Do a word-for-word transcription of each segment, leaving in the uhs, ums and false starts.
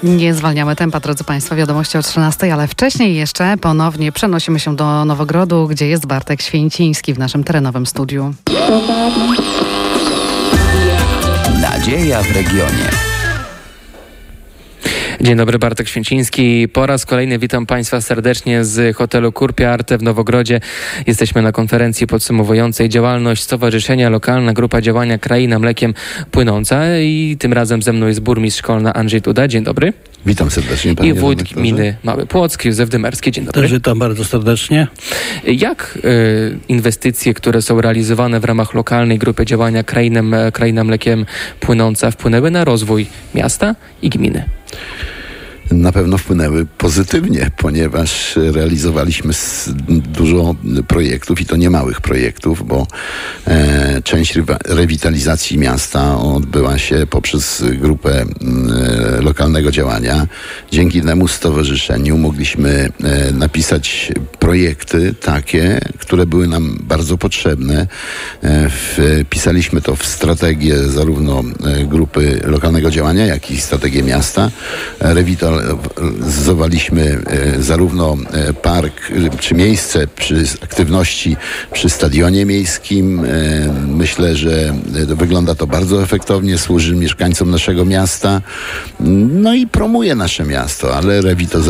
Nie zwalniamy tempa, drodzy Państwo, wiadomości o trzynastej, ale wcześniej jeszcze ponownie przenosimy się do Nowogrodu, gdzie jest Bartek Święciński w naszym terenowym studiu. Nadzieja w regionie. Dzień dobry, Bartek Święciński. Po raz kolejny witam Państwa serdecznie z hotelu Kurpia Arte w Nowogrodzie. Jesteśmy na konferencji podsumowującej działalność Stowarzyszenia Lokalna Grupa Działania Kraina Mlekiem Płynąca i tym razem ze mną jest burmistrz Kolna Andrzej Duda. Dzień dobry. Witam serdecznie, panie I wójt redaktorze. gminy Mały Płock, Józef Dymerski. Dzień dobry. Też witam bardzo serdecznie. Jak y, inwestycje, które są realizowane w ramach lokalnej grupy działania Krainem, Kraina Mlekiem Płynąca wpłynęły na rozwój miasta i gminy? Na pewno wpłynęły pozytywnie, ponieważ realizowaliśmy dużo projektów i to nie małych projektów, bo e, część rewitalizacji miasta odbyła się poprzez grupę e, lokalnego działania. Dzięki temu stowarzyszeniu mogliśmy e, napisać projekty takie, które były nam bardzo potrzebne. E, wpisaliśmy to w strategię zarówno e, grupy lokalnego działania, jak i strategię miasta. Rewital Realizowaliśmy zarówno park czy miejsce przy aktywności przy stadionie miejskim. Myślę, że wygląda to bardzo efektownie, służy mieszkańcom naszego miasta, no i promuje nasze miasto, ale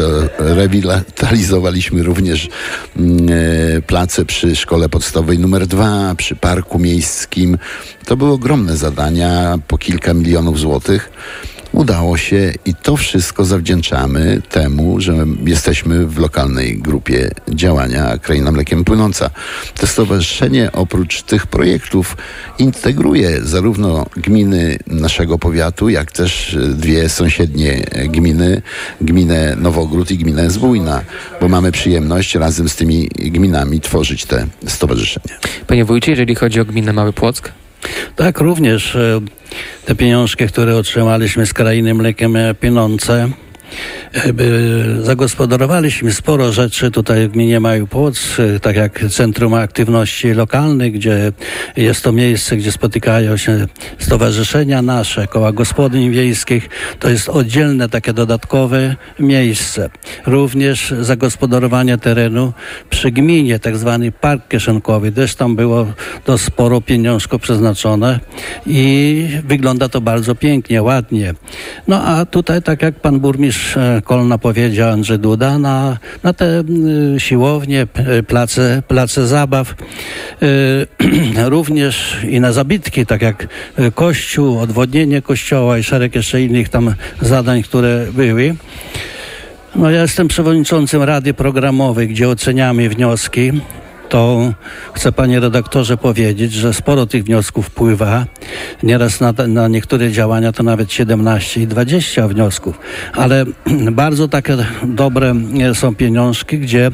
rewitalizowaliśmy również place przy szkole podstawowej numer dwa, przy parku miejskim. To były ogromne zadania, po kilka milionów złotych. Udało się i to wszystko zawdzięczamy temu, że jesteśmy w lokalnej grupie działania Kraina Mlekiem Płynąca. To stowarzyszenie oprócz tych projektów integruje zarówno gminy naszego powiatu, jak też dwie sąsiednie gminy, gminę Nowogród i gminę Zbójna, bo mamy przyjemność razem z tymi gminami tworzyć te stowarzyszenie. Panie wójcie, jeżeli chodzi o gminę Mały Płock? Tak, również te pieniążki, które otrzymaliśmy z Krainy Mlekiem Płynące, zagospodarowaliśmy sporo rzeczy tutaj w gminie Mały Płock, tak jak Centrum Aktywności Lokalnych, gdzie jest to miejsce, gdzie spotykają się stowarzyszenia nasze, koła gospodyń wiejskich. To jest oddzielne takie dodatkowe miejsce. Również zagospodarowanie terenu przy gminie, tak zwany park kieszonkowy. Też tam było to sporo pieniążków przeznaczone i wygląda to bardzo pięknie, ładnie. No a tutaj, tak jak pan burmistrz Kolna powiedział, Andrzej Duda, na, na te y, siłownie, place, place zabaw, y, również i na zabytki, tak jak kościół, odwodnienie kościoła i szereg jeszcze innych tam zadań, które były. No ja jestem przewodniczącym Rady Programowej, gdzie oceniamy wnioski. To chcę, panie redaktorze, powiedzieć, że sporo tych wniosków wpływa. Nieraz na, na niektóre działania to nawet siedemnaście i dwadzieścia wniosków. Ale bardzo takie dobre są pieniążki, gdzie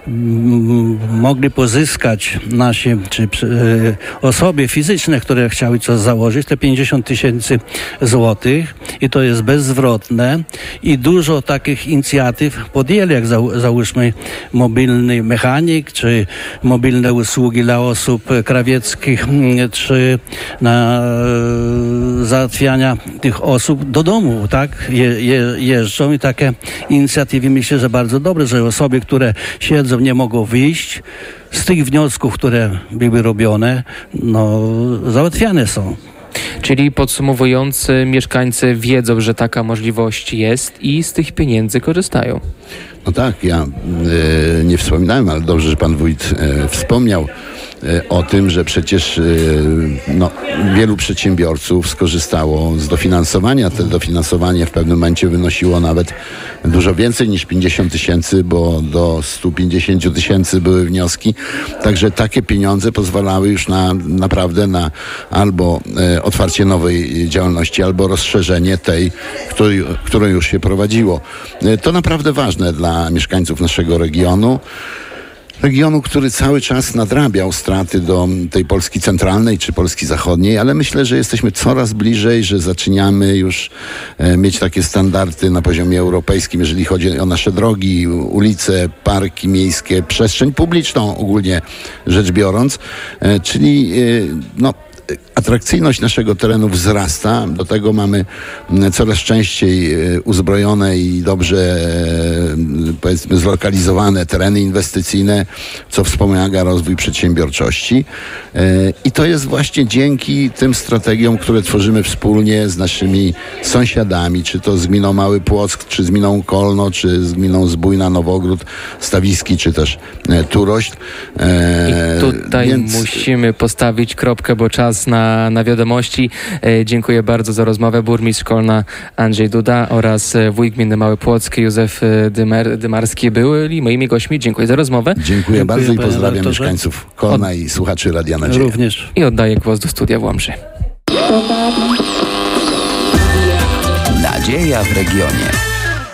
m, mogli pozyskać nasi czy, y, osoby fizyczne, które chciały coś założyć, te pięćdziesiąt tysięcy złotych i to jest bezzwrotne i dużo takich inicjatyw podjęli, jak za, załóżmy mobilny mechanik, czy mobilne usługi dla osób krawieckich, czy na załatwiania tych osób do domu, tak? Je, je, jeżdżą i takie inicjatywy myślę, że bardzo dobre, że osoby, które siedzą, nie mogą wyjść, z tych wniosków, które były robione, no załatwiane są. Czyli podsumowując, mieszkańcy wiedzą, że taka możliwość jest i z tych pieniędzy korzystają. No tak, ja e, nie wspominałem, ale dobrze, że pan wójt e, wspomniał e, o tym, że przecież e, no, wielu przedsiębiorców skorzystało z dofinansowania. To dofinansowanie w pewnym momencie wynosiło nawet dużo więcej niż pięćdziesiąt tysięcy, bo do stu pięćdziesięciu tysięcy były wnioski. Także takie pieniądze pozwalały już na naprawdę na albo e, otwarcie nowej działalności, albo rozszerzenie tej, której, którą już się prowadziło. E, to naprawdę ważne dla mieszkańców naszego regionu. Regionu, który cały czas nadrabiał straty do tej Polski centralnej czy Polski zachodniej, ale myślę, że jesteśmy coraz bliżej, że zaczynamy już e, mieć takie standardy na poziomie europejskim, jeżeli chodzi o nasze drogi, ulice, parki miejskie, przestrzeń publiczną ogólnie rzecz biorąc. E, czyli e, no atrakcyjność naszego terenu wzrasta. Do tego mamy coraz częściej uzbrojone i dobrze, powiedzmy, zlokalizowane tereny inwestycyjne, co wspomaga rozwój przedsiębiorczości. I to jest właśnie dzięki tym strategiom, które tworzymy wspólnie z naszymi sąsiadami, czy to z gminą Mały Płock, czy z gminą Kolno, czy z gminą Zbójna, Nowogród, Stawiski, czy też Turośl. I tutaj Więc... musimy postawić kropkę, bo czas na, na wiadomości. E, dziękuję bardzo za rozmowę. Burmistrz Kolna Andrzej Duda oraz wójt gminy Mały Płock Józef Dymer, Dymarski byli moimi gośćmi. Dziękuję za rozmowę. Dziękuję, Dziękuję bardzo i pozdrawiam redaktorze. mieszkańców Kolna Od... i słuchaczy Radia Nadzieja. Również. I oddaję głos do studia w Łomży. Nadzieja w regionie.